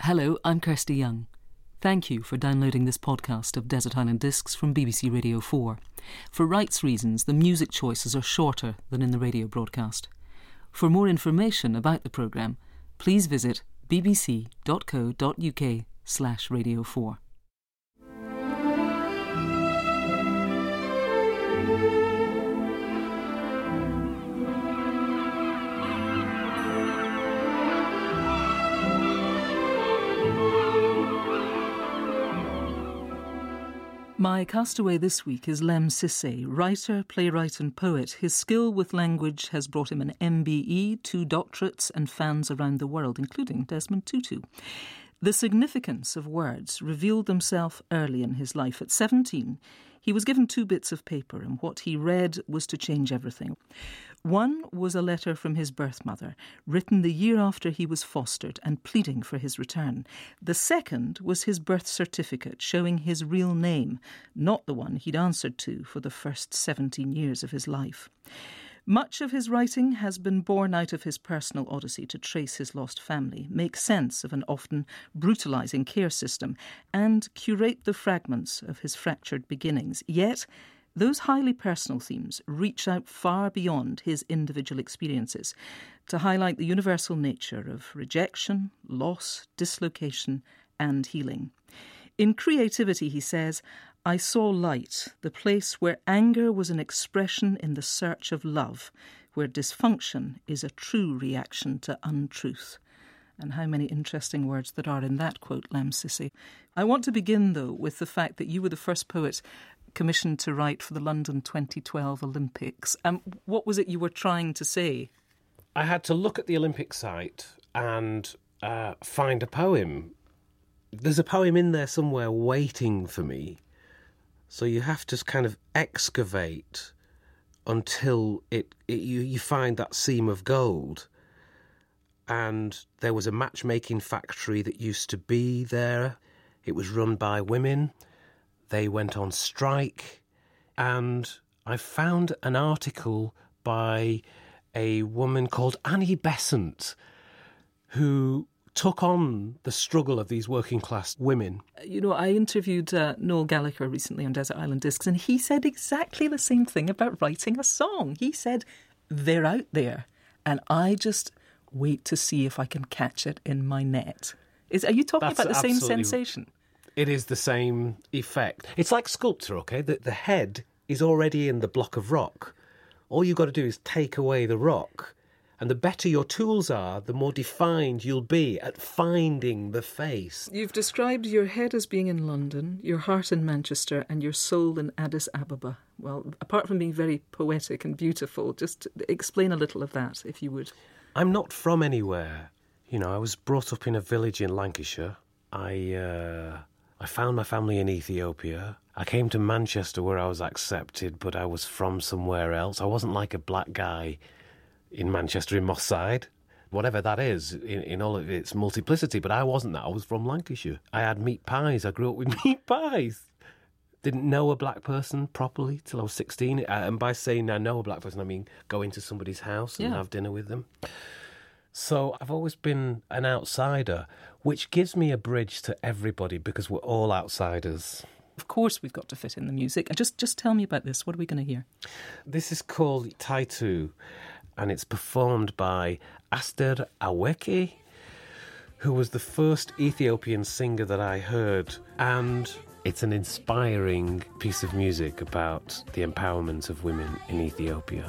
Hello, I'm Kirsty Young. Thank you for downloading this podcast of Desert Island Discs from BBC Radio 4. For rights reasons, the music choices are shorter than in the radio broadcast. For more information about the programme, please visit bbc.co.uk/radio4. My castaway this week is Lemn Sissay, writer, playwright and poet. His skill with language has brought him an MBE, 2 doctorates and fans around the world, including Desmond Tutu. The significance of words revealed themselves early in his life. At 17, he was given 2 bits of paper, and what he read was to change everything. One was a letter from his birth mother, written the year after he was fostered and pleading for his return. The second was his birth certificate showing his real name, not the one he'd answered to for the first 17 years of his life. Much of his writing has been born out of his personal odyssey to trace his lost family, make sense of an often brutalising care system, and curate the fragments of his fractured beginnings. Yet, those highly personal themes reach out far beyond his individual experiences to highlight the universal nature of rejection, loss, dislocation, and healing. In Creativity, he says, I saw light, the place where anger was an expression in the search of love, where dysfunction is a true reaction to untruth. And how many interesting words there are in that quote, Lemn Sissay. I want to begin, though, with the fact that you were the first poet commissioned to write for the London 2012 Olympics. What was it you were trying to say? I had to look at the Olympic site and find a poem. There's a poem in there somewhere waiting for me. So you have to kind of excavate until you find that seam of gold. And there was a matchmaking factory that used to be there. It was run by women. They went on strike. And I found an article by a woman called Annie Besant, who took on the struggle of these working-class women. You know, I interviewed Noel Gallagher recently on Desert Island Discs, and he said exactly the same thing about writing a song. He said, they're out there, and I just wait to see if I can catch it in my net. Are you talking about the same sensation? It is the same effect. It's like sculpture, okay? The head is already in the block of rock. All you've got to do is take away the rock. And the better your tools are, the more defined you'll be at finding the face. You've described your head as being in London, your heart in Manchester, and your soul in Addis Ababa. Well, apart from being very poetic and beautiful, just explain a little of that, if you would. I'm not from anywhere. You know, I was brought up in a village in Lancashire. I found my family in Ethiopia. I came to Manchester where I was accepted, but I was from somewhere else. I wasn't like a black guy in Manchester, in Moss Side, whatever that is, in all of its multiplicity. But I wasn't that. I was from Lancashire. I had meat pies. I grew up with meat pies. Didn't know a black person properly till I was 16. And by saying I know a black person, I mean go into somebody's house and have dinner with them. So I've always been an outsider, which gives me a bridge to everybody because we're all outsiders. Of course we've got to fit in the music. Just tell me about this. What are we going to hear? This is called Taitu, and it's performed by Aster Aweke, who was the first Ethiopian singer that I heard. And it's an inspiring piece of music about the empowerment of women in Ethiopia.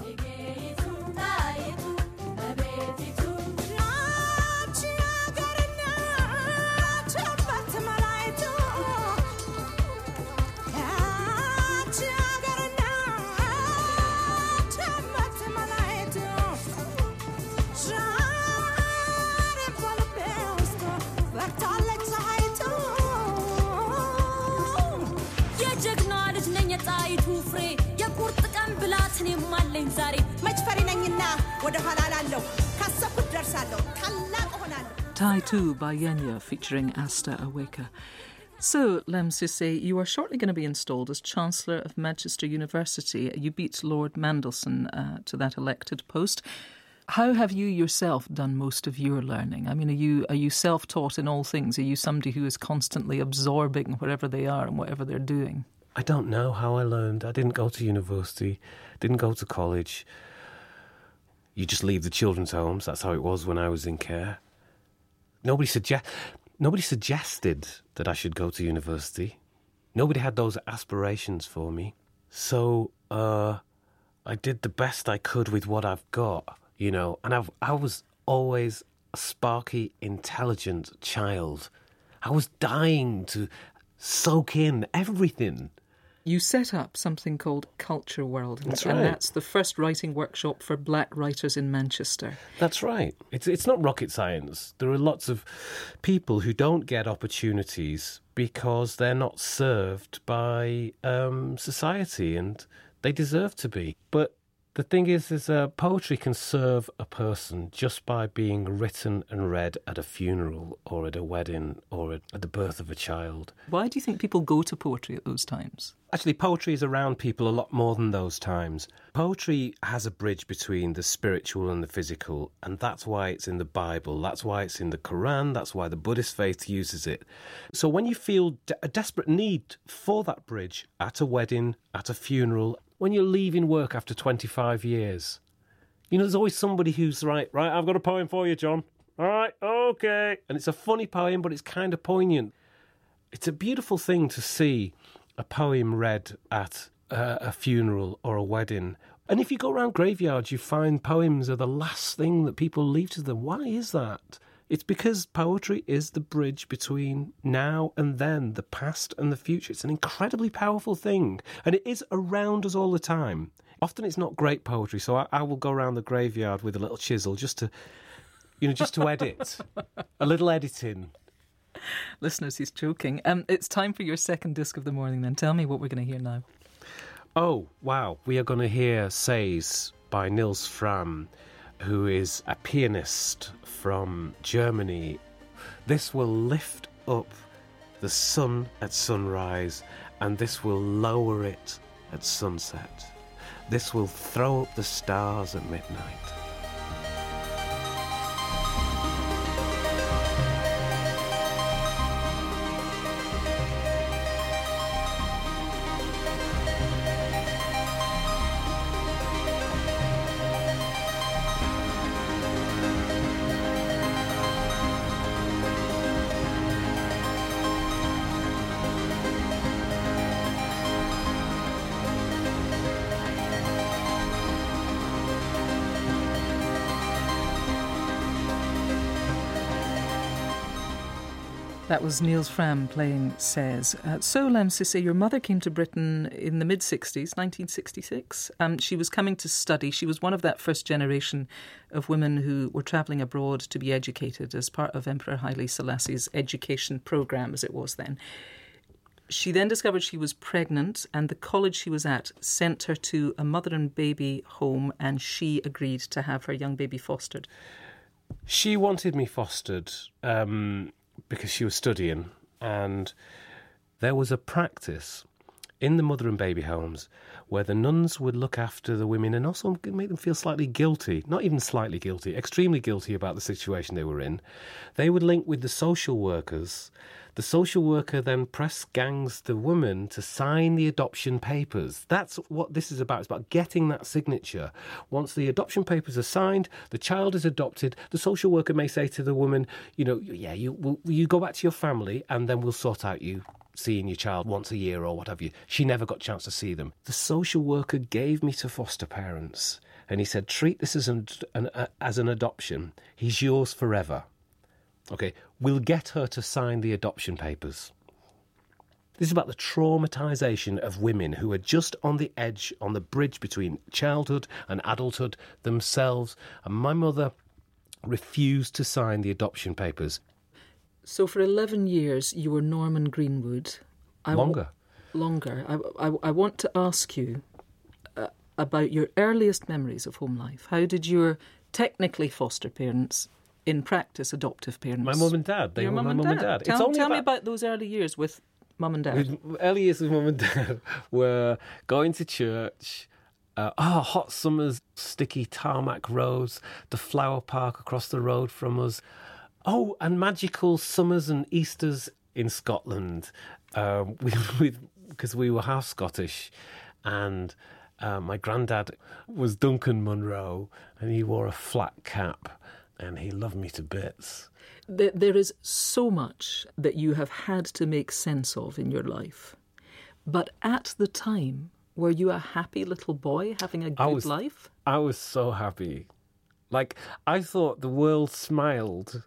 Taitu by Yenya featuring Aster Aweke. So, Lemn Sissay, you are shortly going to be installed as Chancellor of Manchester University. You beat Lord Mandelson to that elected post. How have you yourself done most of your learning? I mean, are you self-taught in all things? Are you somebody who is constantly absorbing wherever they are and whatever they're doing? I don't know how I learned. I didn't go to university, didn't go to college. You just leave the children's homes. That's how it was when I was in care. Nobody suggested that I should go to university. Nobody had those aspirations for me. So I did the best I could with what I've got, you know. And I was always a sparky, intelligent child. I was dying to soak in everything. You set up something called Culture World. That's right. And that's the first writing workshop for black writers in Manchester. That's right. It's not rocket science. There are lots of people who don't get opportunities because they're not served by society, and they deserve to be. But the thing is poetry can serve a person just by being written and read at a funeral or at a wedding or at the birth of a child. Why do you think people go to poetry at those times? Actually, poetry is around people a lot more than those times. Poetry has a bridge between the spiritual and the physical, and that's why it's in the Bible, that's why it's in the Quran, that's why the Buddhist faith uses it. So when you feel a desperate need for that bridge at a wedding, at a funeral, when you're leaving work after 25 years, you know, there's always somebody who's right, I've got a poem for you, John. All right, okay. And it's a funny poem, but it's kind of poignant. It's a beautiful thing to see a poem read at a funeral or a wedding. And if you go around graveyards, you find poems are the last thing that people leave to them. Why is that? It's because poetry is the bridge between now and then, the past and the future. It's an incredibly powerful thing, and it is around us all the time. Often it's not great poetry, so I will go around the graveyard with a little chisel just to edit. A little editing. Listeners, he's joking. It's time for your second disc of the morning then. Tell me what we're going to hear now. Oh, wow. We are going to hear Says by Nils Frahm, who is a pianist from Germany. This will lift up the sun at sunrise, and this will lower it at sunset. This will throw up the stars at midnight. That was Nils Frahm playing Says. So, Lem Sissay, your mother came to Britain in the mid-60s, 1966. She was coming to study. She was one of that first generation of women who were travelling abroad to be educated as part of Emperor Haile Selassie's education programme, as it was then. She then discovered she was pregnant, and the college she was at sent her to a mother and baby home, and she agreed to have her young baby fostered. She wanted me fostered because she was studying, and there was a practice in the mother and baby homes where the nuns would look after the women and also make them feel slightly guilty, not even slightly guilty, extremely guilty about the situation they were in. They would link with the social workers. The social worker then press gangs the woman to sign the adoption papers. That's what this is about. It's about getting that signature. Once the adoption papers are signed, the child is adopted. The social worker may say to the woman, you go back to your family and then we'll sort out you seeing your child once a year or what have you. She never got a chance to see them. The social worker gave me to foster parents, and he said, treat this as an adoption. He's yours forever. Okay, we'll get her to sign the adoption papers. This is about the traumatisation of women who are just on the edge, on the bridge between childhood and adulthood themselves. And my mother refused to sign the adoption papers. So for 11 years, you were Norman Greenwood. Longer. I want to ask you about your earliest memories of home life. How did your technically foster parents, in practice adoptive parents... My mum and dad. They were my mum and dad. Tell me about those early years with mum and dad. Early years with mum and dad were going to church hot summers, sticky tarmac roads, the flower park across the road from us. Oh, and magical summers and Easters in Scotland, because we were half Scottish, and my granddad was Duncan Munro, and he wore a flat cap, and he loved me to bits. There is so much that you have had to make sense of in your life, but at the time, were you a happy little boy having a good life? I was so happy. Like, I thought the world smiled.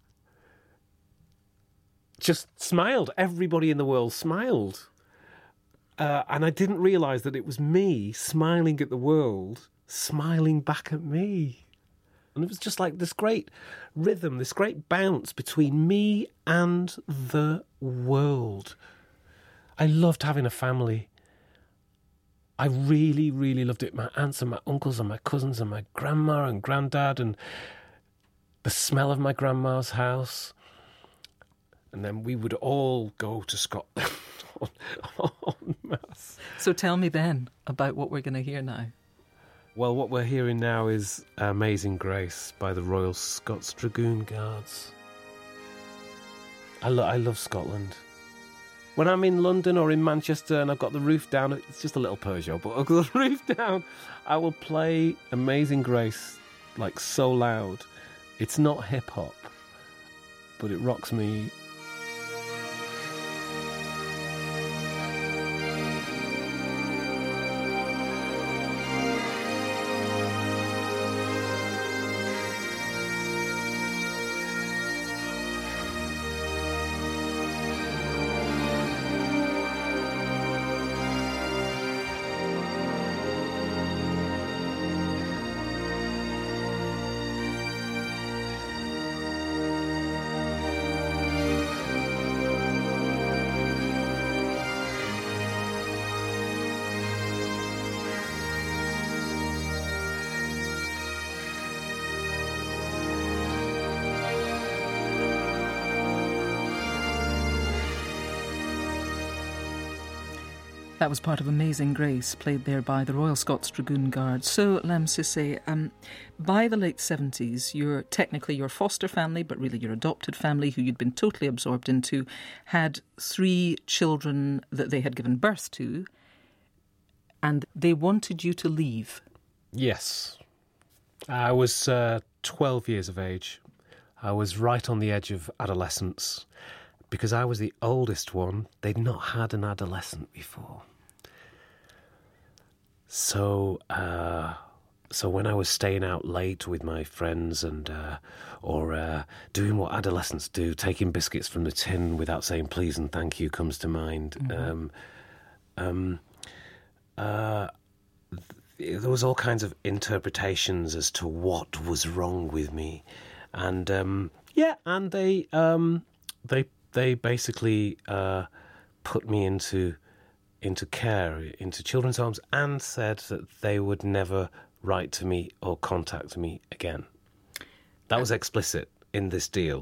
Just smiled. Everybody in the world smiled. And I didn't realise that it was me smiling at the world, smiling back at me. And it was just like this great rhythm, this great bounce between me and the world. I loved having a family. I really, really loved it. My aunts and my uncles and my cousins and my grandma and granddad and the smell of my grandma's house. And then we would all go to Scotland en masse. So tell me then about what we're going to hear now. Well, what we're hearing now is Amazing Grace by the Royal Scots Dragoon Guards. I love Scotland. When I'm in London or in Manchester and I've got the roof down, it's just a little Peugeot, but I've got the roof down, I will play Amazing Grace like so loud. It's not hip-hop, but it rocks me. That was part of Amazing Grace, played there by the Royal Scots Dragoon Guards. So, Lem Sissay, by the late 70s, you're technically your foster family, but really your adopted family, who you'd been totally absorbed into, had 3 children that they had given birth to, and they wanted you to leave. Yes. I was 12 years of age. I was right on the edge of adolescence. Because I was the oldest one, they'd not had an adolescent before. So when I was staying out late with my friends and or doing what adolescents do, taking biscuits from the tin without saying please and thank you comes to mind. Mm-hmm. There was all kinds of interpretations as to what was wrong with me, and they basically put me into care, into children's homes, and said that they would never write to me or contact me again. That was explicit in this deal.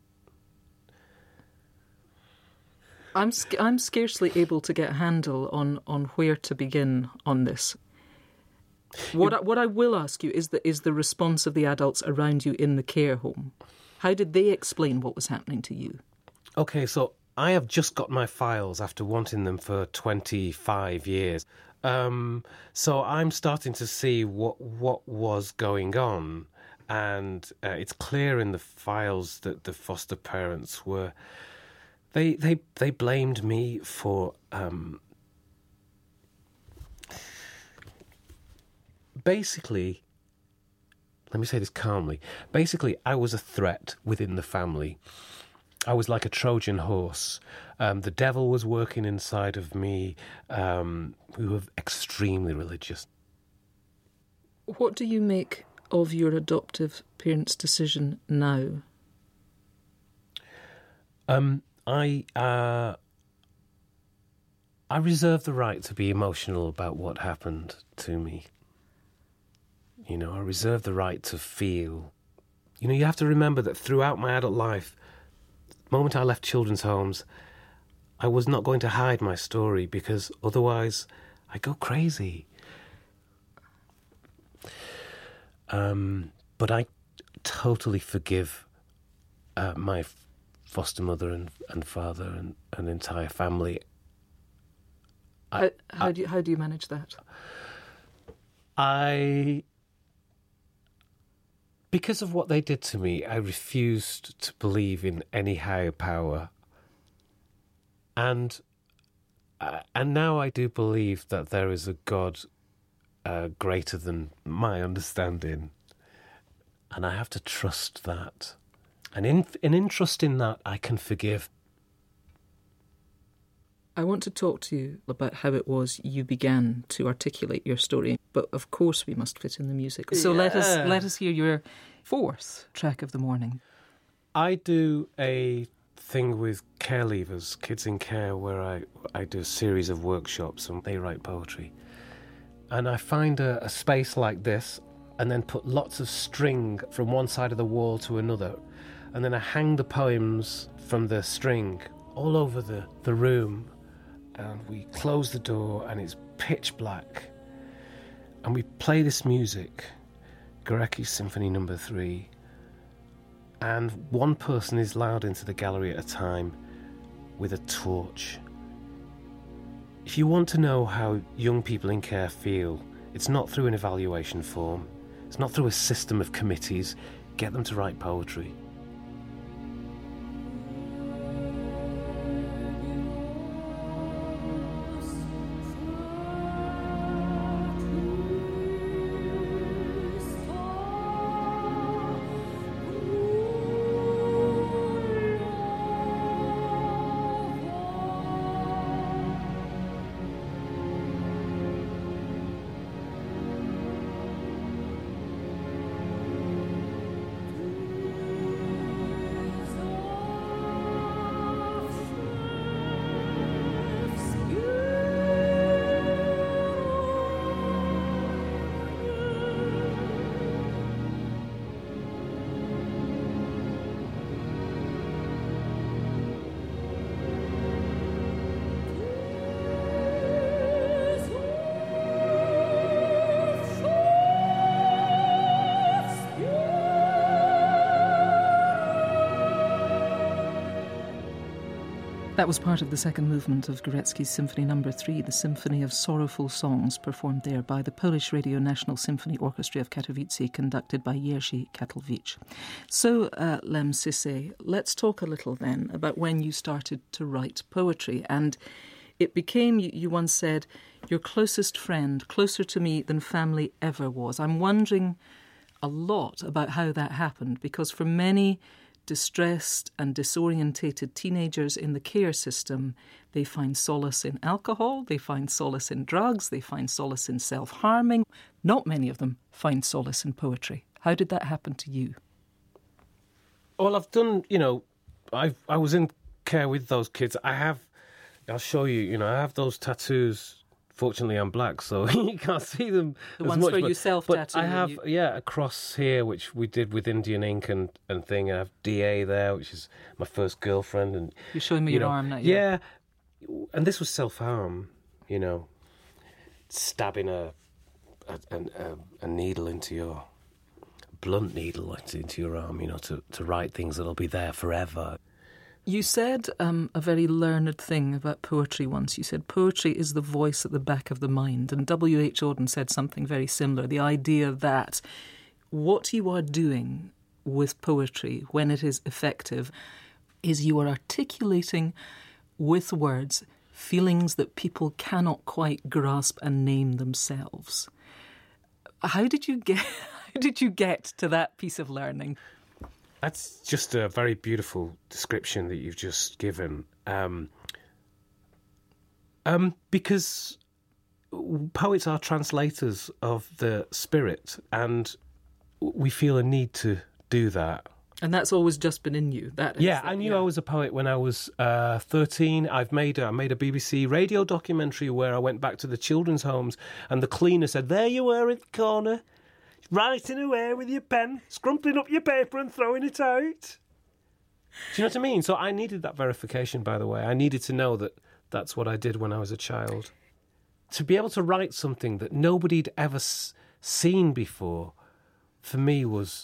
I'm scarcely able to get a handle on where to begin on this. What I will ask you is the response of the adults around you in the care home. How did they explain what was happening to you? Okay, so I have just got my files after wanting them for 25 years. So I'm starting to see what was going on. And it's clear in the files that the foster parents were... They blamed me for... Basically, let me say this calmly. Basically, I was a threat within the family. I was like a Trojan horse. The devil was working inside of me. We were extremely religious. What do you make of your adoptive parents' decision now? I reserve the right to be emotional about what happened to me. You know, I reserve the right to feel. You know, you have to remember that throughout my adult life, the moment I left children's homes, I was not going to hide my story because otherwise I go crazy. But I totally forgive my foster mother and father and entire family. How do you manage that? Because of what they did to me, I refused to believe in any higher power. And now I do believe that there is a God greater than my understanding. And I have to trust that. And in trusting that, I can forgive. I want to talk to you about how it was you began to articulate your story, but of course we must fit in the music. So let us hear your fourth track of the morning. I do a thing with care leavers, kids in care, where I do a series of workshops and they write poetry. And I find a space like this and then put lots of string from one side of the wall to another. And then I hang the poems from the string all over the room. And we close the door and it's pitch black. And we play this music, Gorecki Symphony No. 3. And one person is allowed into the gallery at a time with a torch. If you want to know how young people in care feel, it's not through an evaluation form. It's not through a system of committees. Get them to write poetry. That was part of the second movement of Gorecki's Symphony No. 3, the Symphony of Sorrowful Songs, performed there by the Polish Radio National Symphony Orchestra of Katowice, conducted by Jerzy Katowicz. So, Lem Sissay, let's talk a little then about when you started to write poetry. And it became, you once said, your closest friend, closer to me than family ever was. I'm wondering a lot about how that happened, because for many distressed and disorientated teenagers in the care system, they find solace in alcohol, they find solace in drugs, they find solace in self-harming. Not many of them find solace in poetry. How did that happen to you? Well, I've done, I was in care with those kids. I'll show you, I have those tattoos. Fortunately, I'm black, so you can't see them the as ones much. where you self-tattoo. But I have, a cross here, which we did with Indian ink and thing. I have DA there, which is my first girlfriend. And you're showing me your arm now. Yeah. And this was self-harm, stabbing a needle into your, blunt needle into your arm, to write things that'll be there forever. You said a very learned thing about poetry once. You said poetry is the voice at the back of the mind. And W.H. Auden said something very similar, the idea that what you are doing with poetry, when it is effective, is you are articulating with words feelings that people cannot quite grasp and name themselves. How did you get to that piece of learning? That's just a very beautiful description that you've just given. Because poets are translators of the spirit, and we feel a need to do that. And that's always just been in you. I knew I was a poet when I was 13. I made a BBC radio documentary where I went back to the children's homes, and the cleaner said, "There you were in the corner, writing away with your pen, scrumpling up your paper and throwing it out." Do you know what I mean? So I needed that verification, by the way. I needed to know that that's what I did when I was a child. To be able to write something that nobody'd ever seen before for me was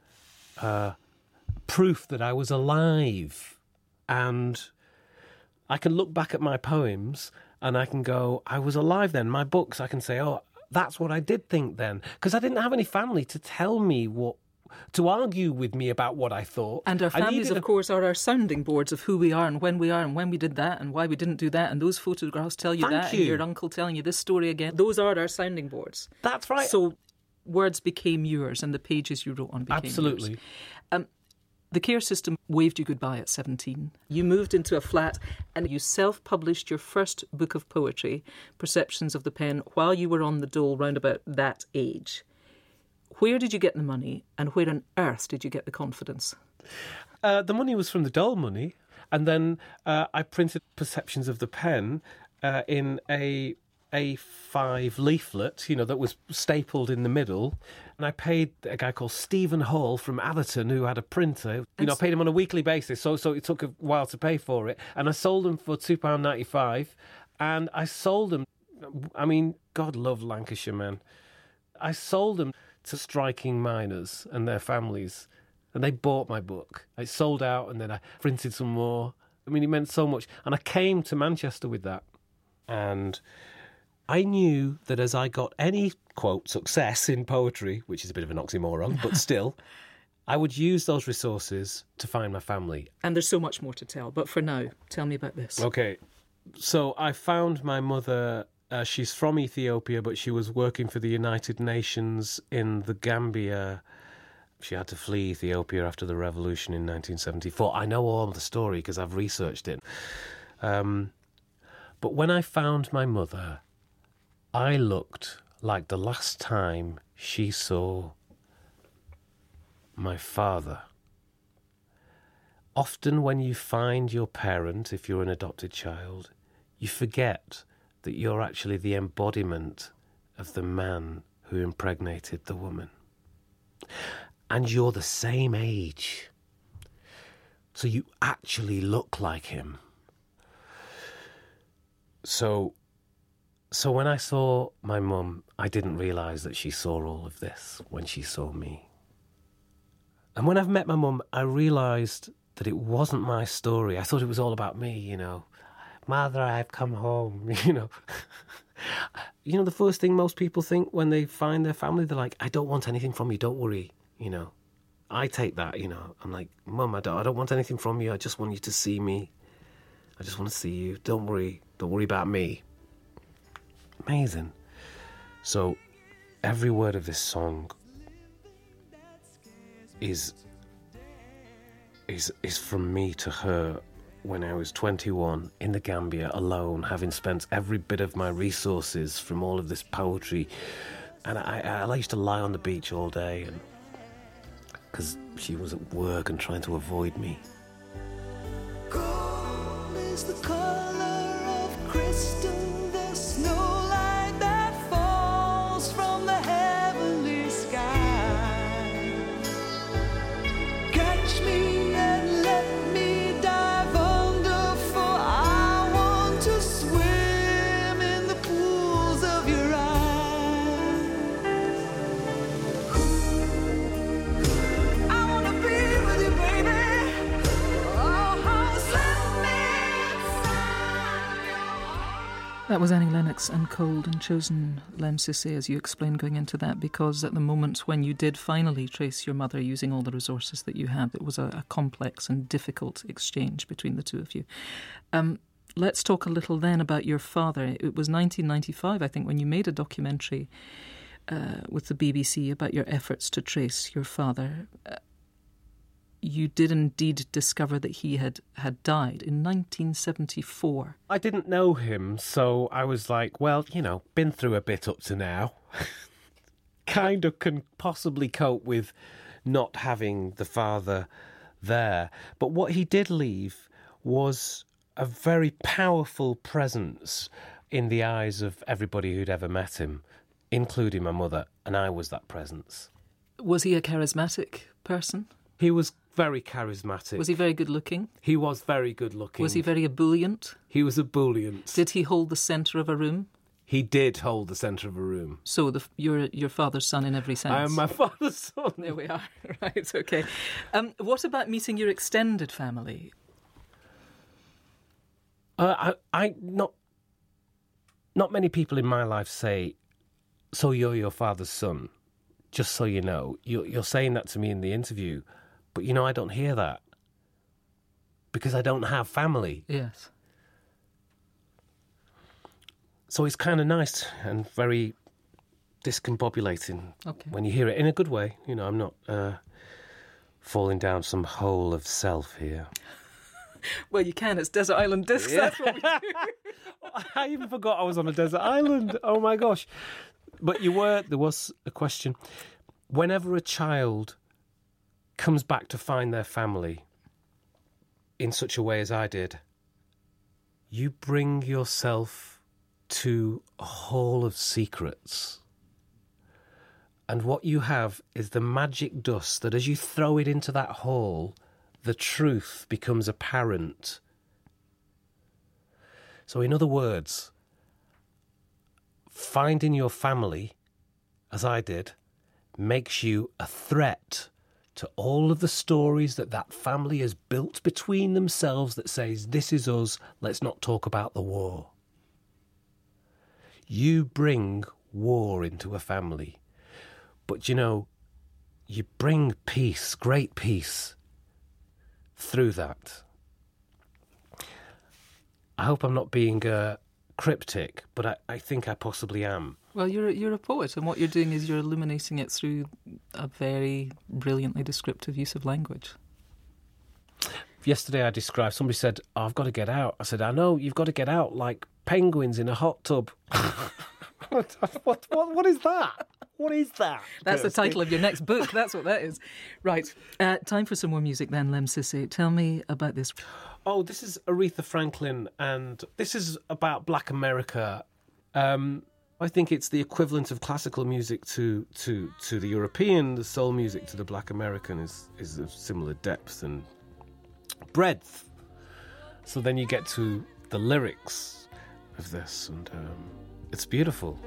proof that I was alive. And I can look back at my poems and I can go, I was alive then. My books, I can say, oh, that's what I did think then. Because I didn't have any family to tell me to argue with me about what I thought. And our families, of course, are our sounding boards of who we are and when we did that and why we didn't do that. And those photographs tell you that. And your uncle telling you this story again. Those are our sounding boards. That's right. So words became yours and the pages you wrote on became yours. Absolutely. The care system waved you goodbye at 17. You moved into a flat and you self-published your first book of poetry, Perceptions of the Pen, while you were on the dole round about that age. Where did you get the money and where on earth did you get the confidence? The money was from the dole money. And then I printed Perceptions of the Pen in a A5 leaflet, that was stapled in the middle. And I paid a guy called Stephen Hall from Atherton who had a printer. I paid him on a weekly basis, so it took a while to pay for it. And I sold them for £2.95. And I sold them, God love Lancashire, man. I sold them to striking miners and their families. And they bought my book. It sold out and then I printed some more. It meant so much. And I came to Manchester with that. And I knew that as I got any, quote, success in poetry, which is a bit of an oxymoron, but still, I would use those resources to find my family. And there's so much more to tell, but for now, tell me about this. Okay, so I found my mother. She's from Ethiopia, but she was working for the United Nations in the Gambia. She had to flee Ethiopia after the revolution in 1974. I know all the story because I've researched it. But when I found my mother, I looked like the last time she saw my father. Often when you find your parent, if you're an adopted child, you forget that you're actually the embodiment of the man who impregnated the woman. And you're the same age. So you actually look like him. So when I saw my mum, I didn't realise that she saw all of this when she saw me. And when I've met my mum, I realised that it wasn't my story. I thought it was all about me, Mother, I've come home, The first thing most people think when they find their family, they're like, I don't want anything from you, don't worry, I take that, I'm like, Mum, I don't want anything from you, I just want you to see me. I just want to see you, don't worry about me. Amazing. So every word of this song is from me to her when I was 21 in the Gambia alone, having spent every bit of my resources from all of this poetry. And I used to lie on the beach all day because she was at work and trying to avoid me. Gold is the color of crystal, the snowlight that falls from the heavenly sky. Catch me and let me dive under, for I want to swim in the pools of your eyes. I want to be with you, baby. That was Annie Lennox and Cold, and chosen Lem Sissay, as you explained going into that, because at the moment when you did finally trace your mother using all the resources that you had, it was a complex and difficult exchange between the two of you. Let's talk a little then about your father. It was 1995, I think, when you made a documentary with the BBC about your efforts to trace your father. You did indeed discover that he had died in 1974. I didn't know him, so I was like, well, been through a bit up to now. Kind of can possibly cope with not having the father there. But what he did leave was a very powerful presence in the eyes of everybody who'd ever met him, including my mother, and I was that presence. Was he a charismatic person? He was very charismatic. Was he very good looking? He was very good looking. Was he very ebullient? He was ebullient. Did he hold the centre of a room? He did hold the centre of a room. So you're your father's son in every sense. I am my father's son. There we are. Right, okay. What about meeting your extended family? Not many people in my life say, so you're your father's son, just so you know. You're saying that to me in the interview, but, I don't hear that because I don't have family. Yes. So it's kind of nice and very discombobulating when you hear it in a good way. I'm not falling down some hole of self here. Well, you can. It's Desert Island Discs. Yeah. That's what we do. I even forgot I was on a desert island. Oh, my gosh. But there was a question. Whenever a child comes back to find their family in such a way as I did, you bring yourself to a hall of secrets. And what you have is the magic dust that as you throw it into that hall, the truth becomes apparent. So in other words, finding your family, as I did, makes you a threat to all of the stories that family has built between themselves that says, this is us, let's not talk about the war. You bring war into a family. But, you bring peace, great peace, through that. I hope I'm not being cryptic, but I think I possibly am. Well, you're a poet, and what you're doing is you're illuminating it through a very brilliantly descriptive use of language. Yesterday somebody said, I've got to get out. I said, I know, you've got to get out like penguins in a hot tub. What is that? What is that? That's the title of your next book. That's what that is. Right. Time for some more music then, Lem Sissay. Tell me about this. Oh, this is Aretha Franklin, and this is about Black America. I think it's the equivalent of classical music to the European. The soul music to the Black American is of similar depth and breadth. So then you get to the lyrics of this, and it's beautiful.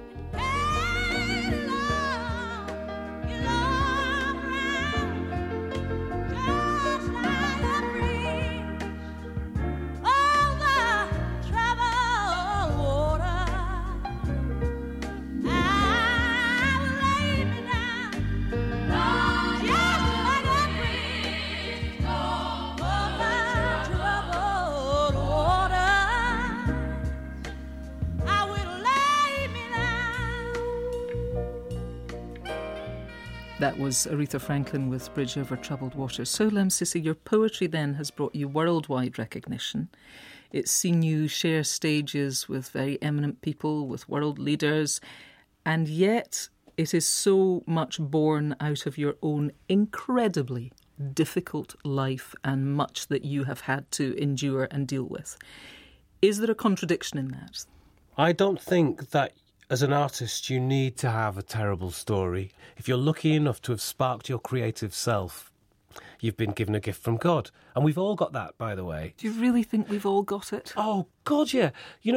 That was Aretha Franklin with Bridge Over Troubled Water. So, Lem Sissay, your poetry then has brought you worldwide recognition. It's seen you share stages with very eminent people, with world leaders, and yet it is so much born out of your own incredibly difficult life and much that you have had to endure and deal with. Is there a contradiction in that? I don't think that as an artist, you need to have a terrible story. If you're lucky enough to have sparked your creative self, you've been given a gift from God. And we've all got that, by the way. Do you really think we've all got it? Oh, God, yeah.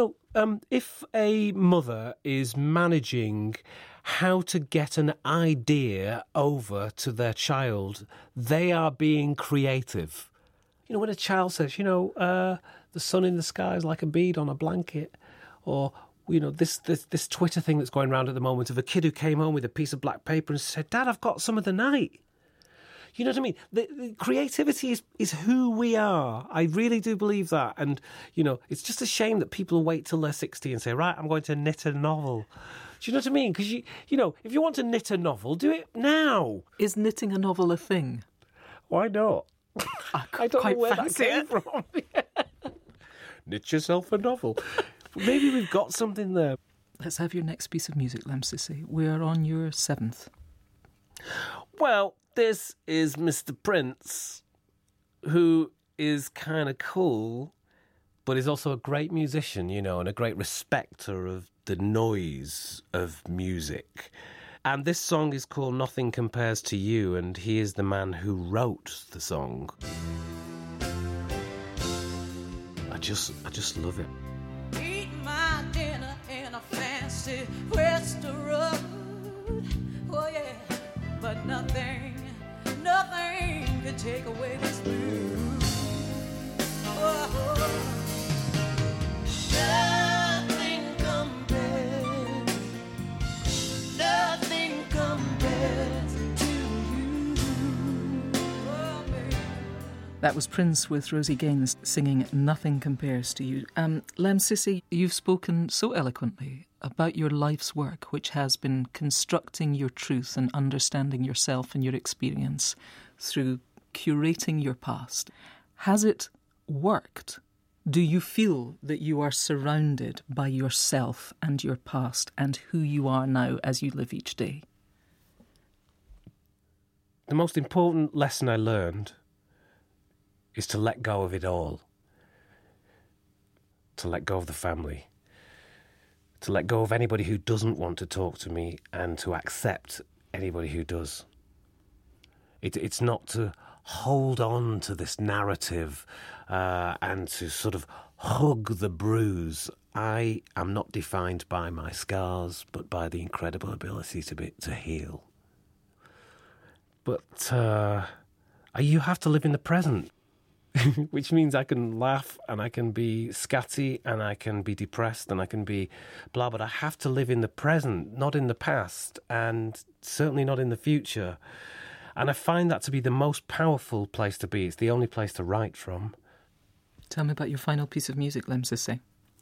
If a mother is managing how to get an idea over to their child, they are being creative. When a child says, the sun in the sky is like a bead on a blanket, or this Twitter thing that's going around at the moment of a kid who came home with a piece of black paper and said, Dad, I've got some of the night. You know what I mean? The creativity is who we are. I really do believe that. And, it's just a shame that people wait till they're 60 and say, right, I'm going to knit a novel. Do you know what I mean? Because, if you want to knit a novel, do it now. Is knitting a novel a thing? Why not? I don't know where that came from. Knit yourself a novel. Maybe we've got something there. Let's have your next piece of music, Lem Sissay. We're on your 7th. Well, this is Mr. Prince, who is kind of cool, but is also a great musician, and a great respecter of the noise of music. And this song is called Nothing Compares to You, and he is the man who wrote the song. I just love it. Eat my dinner in a fancy take away this blues. Oh, nothing compares, nothing compares to you. Oh, baby. That was Prince with Rosie Gaines singing Nothing Compares to You. Lem Sissay, you've spoken so eloquently about your life's work, which has been constructing your truth and understanding yourself and your experience through curating your past. Has it worked? Do you feel that you are surrounded by yourself and your past and who you are now as you live each day? The most important lesson I learned is to let go of it all. To let go of the family. To let go of anybody who doesn't want to talk to me and to accept anybody who does. It's not to hold on to this narrative and to sort of hug the bruise. I am not defined by my scars, but by the incredible ability to heal. But you have to live in the present, which means I can laugh and I can be scatty and I can be depressed and I can be blah, but I have to live in the present, not in the past, and certainly not in the future. And I find that to be the most powerful place to be. It's the only place to write from. Tell me about your final piece of music, Lem Sissay.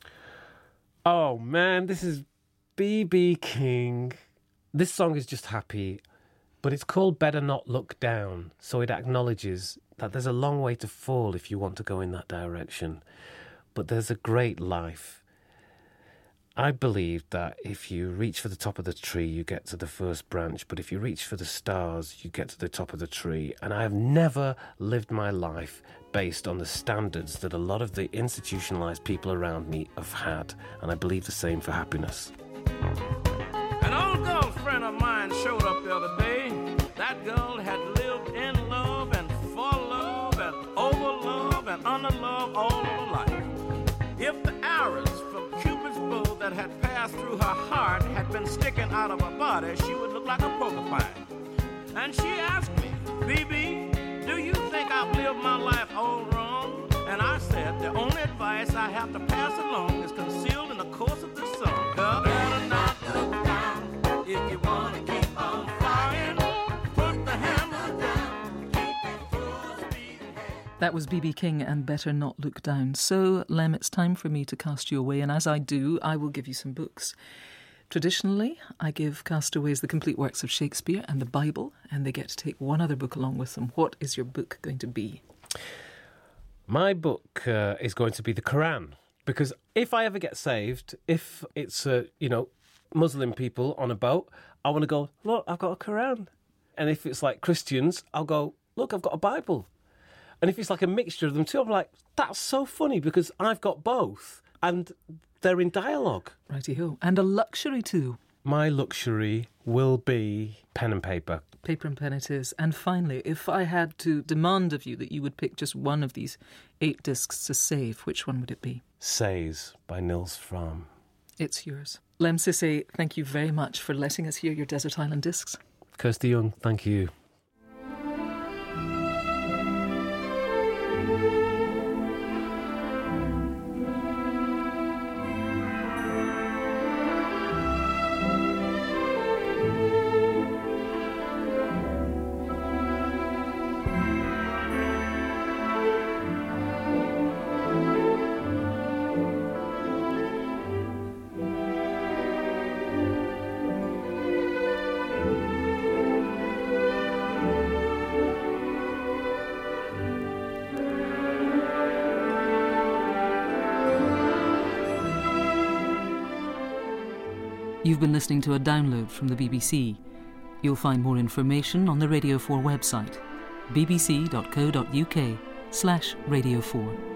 Oh, man, this is B.B. King. This song is just happy, but it's called Better Not Look Down, so it acknowledges that there's a long way to fall if you want to go in that direction. But there's a great life. I believe that if you reach for the top of the tree, you get to the first branch, but if you reach for the stars, you get to the top of the tree. And I have never lived my life based on the standards that a lot of the institutionalized people around me have had, and I believe the same for happiness. An old girlfriend of mine showed up the other day. That girl had lived in love and for love and over love and under love all her life. If the arrows from Cupid's bow that had passed through her heart had been sticking out of her body, she would look like a porcupine. And she asked me, BB, do you think I've lived my life all wrong? And I said, the only advice I have to pass along is concealed in the course of this song. Girl, better not look down if you want to keep on flying. Put the hammer down, keep it full speed ahead. That was B.B. King and Better Not Look Down. So, Lem, it's time for me to cast you away, and as I do, I will give you some books. Traditionally, I give castaways the complete works of Shakespeare and the Bible, and they get to take one other book along with them. What is your book going to be? My book is going to be the Quran, because if I ever get saved, if it's, Muslim people on a boat, I want to go, look, I've got a Quran. And if it's like Christians, I'll go, look, I've got a Bible. And if it's like a mixture of them too, I'm like, that's so funny because I've got both and they're in dialogue. Righty-ho. And a luxury too. My luxury will be pen and paper. Paper and pen it is. And finally, if I had to demand of you that you would pick just one of these 8 discs to save, which one would it be? Says by Nils Fram. It's yours. Lem Sissay, thank you very much for letting us hear your Desert Island discs. Kirsty Young, thank you. You've been listening to a download from the BBC. You'll find more information on the Radio 4 website, bbc.co.uk/Radio 4.